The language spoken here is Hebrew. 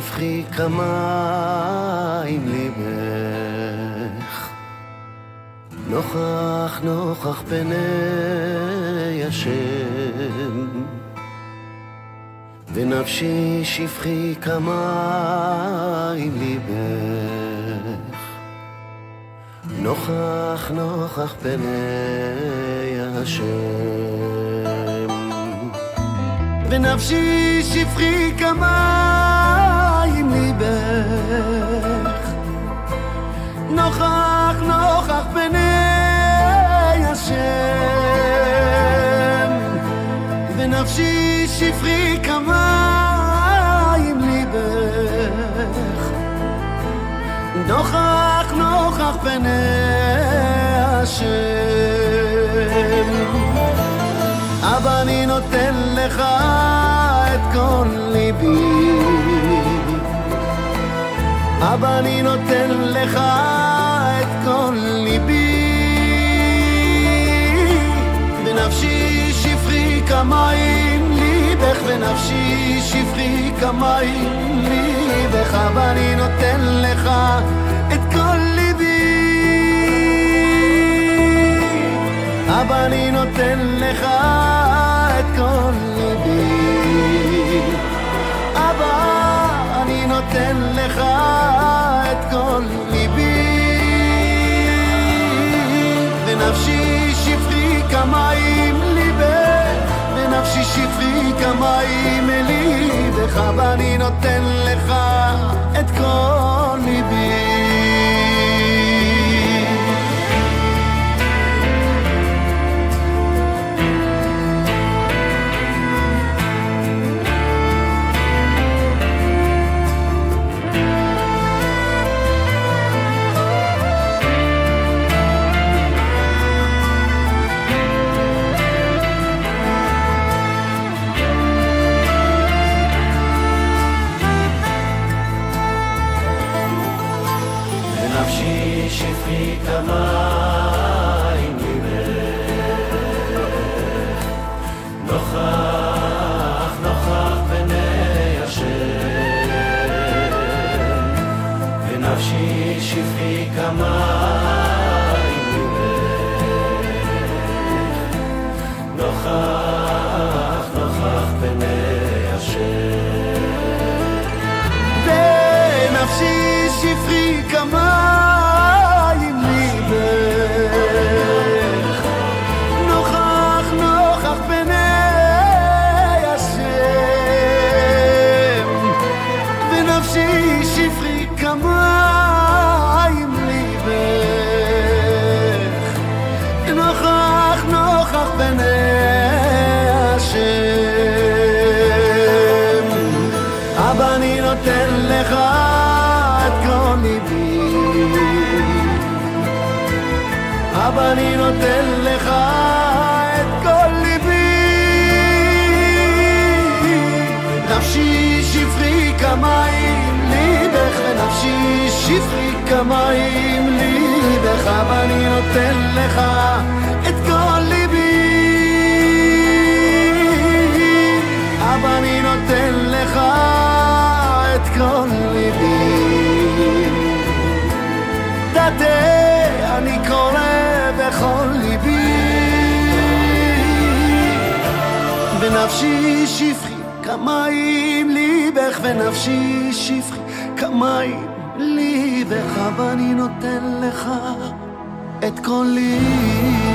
שפכי כמים ליבך, נוכח נוכח פני השם, ונפשי שפכי כמים ליבך, נוכח נוכח פני השם. ונפשי שפכי כמים ליבך, נוכח נוכח פני השם. ונפשי שפכי כמים ליבך, נוכח נוכח פני השם. אבא, אני נותן לך את כל ליבי, אבא, אני נותן לך את כל ליבי. ונפשי שפכי כמים ליבך, ונפשי שפכי כמים ליבך, אבא, אני נותן לך את כל ליבי, אבא, אני נותן לך את כל ליבי, אבא, אני נותן לך את כל ליבי. ונפשי שפכי כמים ליבך, ונפשי שפכי כמים ליבך, אבא, אני נותן לך את כל ליבי. נפשי שפכי כמים ליבך, נוכח נוכח פני השם. ונפשי שפכי כמים ליבך, נוכח נוכח פני השם. ונפשי שפכי כמים ליבך, נוכח נוכח פני השם. ונפשי שפכי כמים ליבך, נוכח נוכח פני השם. אבא, אני נותן לך את כל ליבי, אבא, אני נותן לך את כל ליבי. נפשי שפכי כמים ליבך, ונפשי שפכי כמים ליבך, אבא, אני נותן לך את כל ליבי, אבא, אני נותן לך את כל ליבי. דתה אני קורא בכל ליבי, ונפשי שפכי כמים ליבך, ונפשי שפכי כמים ליבך, אבא, אני נותן לך את כל ליבי.